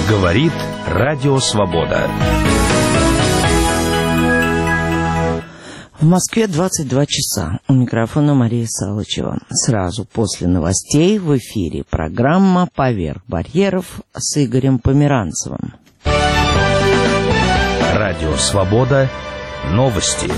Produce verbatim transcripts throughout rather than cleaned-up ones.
Говорит Радио Свобода. В Москве двадцать два часа. У микрофона Мария Салычева. Сразу после новостей в эфире программа «Поверх барьеров» с Игорем Померанцевым. Радио Свобода. Новости.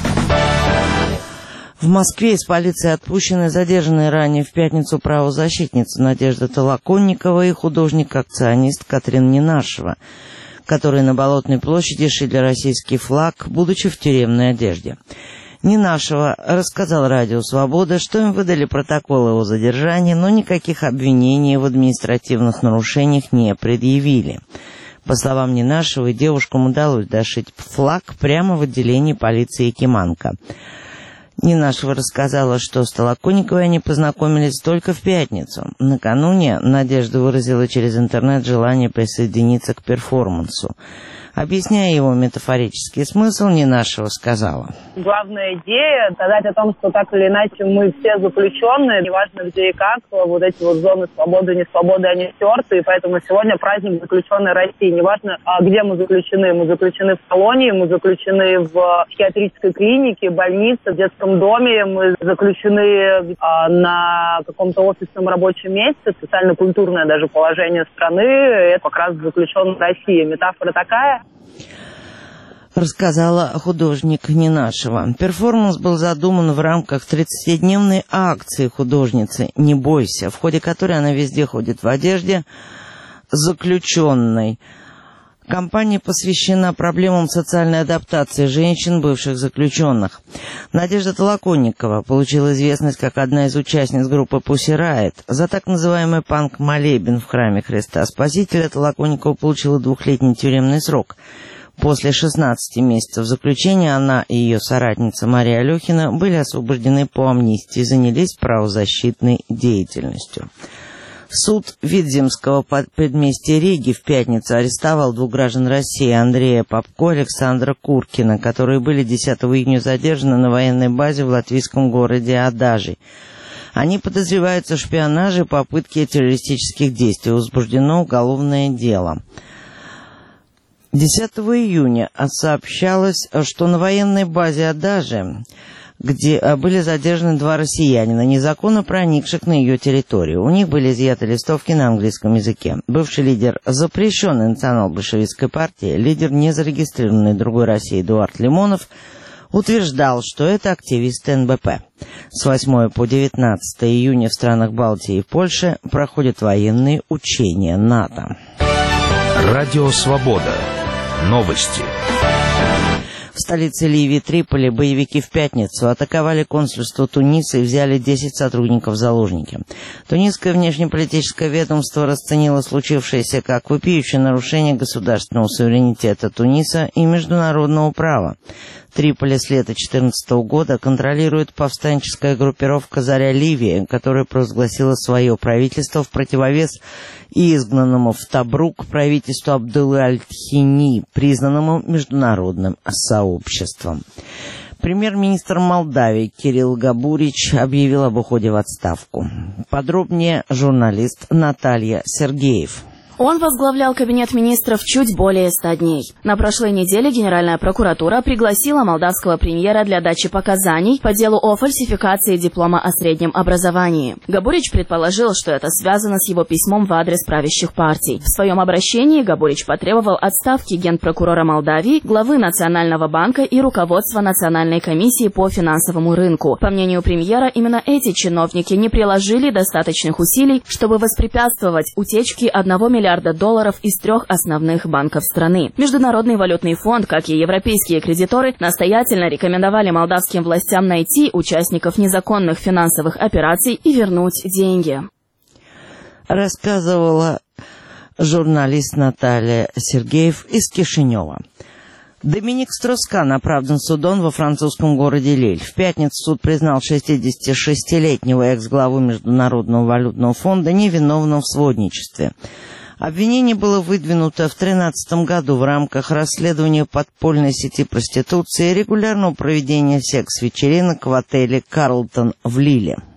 В Москве из полиции отпущены задержанные ранее в пятницу правозащитница Надежда Толоконникова и художник-акционист Катрин Ненашева, которые на Болотной площади шили российский флаг, будучи в тюремной одежде. Ненашева рассказал Радио Свобода, что им выдали протокол о задержании, но никаких обвинений в административных нарушениях не предъявили. По словам Ненашевой, девушкам удалось дошить флаг прямо в отделении полиции Якиманка. Ненашева рассказала, что с Толоконниковой они познакомились только в пятницу. Накануне Надежда выразила через интернет желание присоединиться к перформансу. Объясняя его метафорический смысл, Ненашева сказала: главная идея — сказать о том, что так или иначе мы все заключенные, неважно где и как, вот эти вот зоны свободы и несвободы, они стерты, и поэтому сегодня праздник заключенной России. Неважно, где мы заключены, мы заключены в колонии, мы заключены в психиатрической клинике, больнице, в детском доме, мы заключены а, на каком-то офисном рабочем месте, социально-культурное даже положение страны, это как раз заключенная Россия. Метафора такая. Рассказала художник Ненашева. Перформанс был задуман в рамках тридцатидневной акции художницы «Не бойся», в ходе которой она везде ходит в одежде заключенной. Кампания посвящена проблемам социальной адаптации женщин, бывших заключенных. Надежда Толоконникова получила известность как одна из участниц группы Pussy Riot. За так называемый панк-молебен в храме Христа Спасителя Толоконникова получила двухлетний тюремный срок. После шестнадцати месяцев заключения она и ее соратница Мария Алехина были освобождены по амнистии и занялись правозащитной деятельностью. Суд Видземского предместья Риги в пятницу арестовал двух граждан России, Андрея Попко и Александра Куркина, которые были десятого июня задержаны на военной базе в латвийском городе Адажи. Они подозреваются в шпионаже и попытке террористических действий. Возбуждено уголовное дело. десятого июня сообщалось, что на военной базе Адажи, где были задержаны два россиянина, незаконно проникших на ее территорию. У них были изъяты листовки на английском языке. Бывший лидер запрещенной национал-большевистской партии, лидер незарегистрированной другой России Эдуард Лимонов, утверждал, что это активисты эн бэ пэ. С восьмого по девятнадцатое июня в странах Балтии и Польши проходят военные учения НАТО. Радио Свобода. Новости. В столице Ливии Триполи боевики в пятницу атаковали консульство Туниса и взяли десять сотрудников в заложники. Тунисское внешнеполитическое ведомство расценило случившееся как вопиющее нарушение государственного суверенитета Туниса и международного права. Триполи с лета две тысячи четырнадцатого года контролирует повстанческая группировка «Заря Ливии», которая провозгласила свое правительство в противовес изгнанному в Табрук правительству Абдуллы Аль-Хини, признанному международным сообществом. Премьер-министр Молдавии Кирилл Габурич объявил об уходе в отставку. Подробнее журналист Наталья Сергеев. Он возглавлял кабинет министров чуть более ста дней. На прошлой неделе Генеральная прокуратура пригласила молдавского премьера для дачи показаний по делу о фальсификации диплома о среднем образовании. Габурич предположил, что это связано с его письмом в адрес правящих партий. В своем обращении Габурич потребовал отставки генпрокурора Молдавии, главы Национального банка и руководства Национальной комиссии по финансовому рынку. По мнению премьера, именно эти чиновники не приложили достаточных усилий, чтобы воспрепятствовать утечке одного миллиарда долларов из трех основных банков страны. Международный валютный фонд, как и европейские кредиторы, настоятельно рекомендовали молдавским властям найти участников незаконных финансовых операций и вернуть деньги. Рассказывала журналист Наталья Сергеев из Кишинева. Доминик Строскан оправдан судом во французском городе Лиль. В пятницу суд признал шестидесятишестилетнего экс-главу Международного валютного фонда невиновным в сводничестве. Обвинение было выдвинуто в две тысячи тринадцатом году в рамках расследования подпольной сети проституции и регулярного проведения секс-вечеринок в отеле «Карлтон» в Лиле.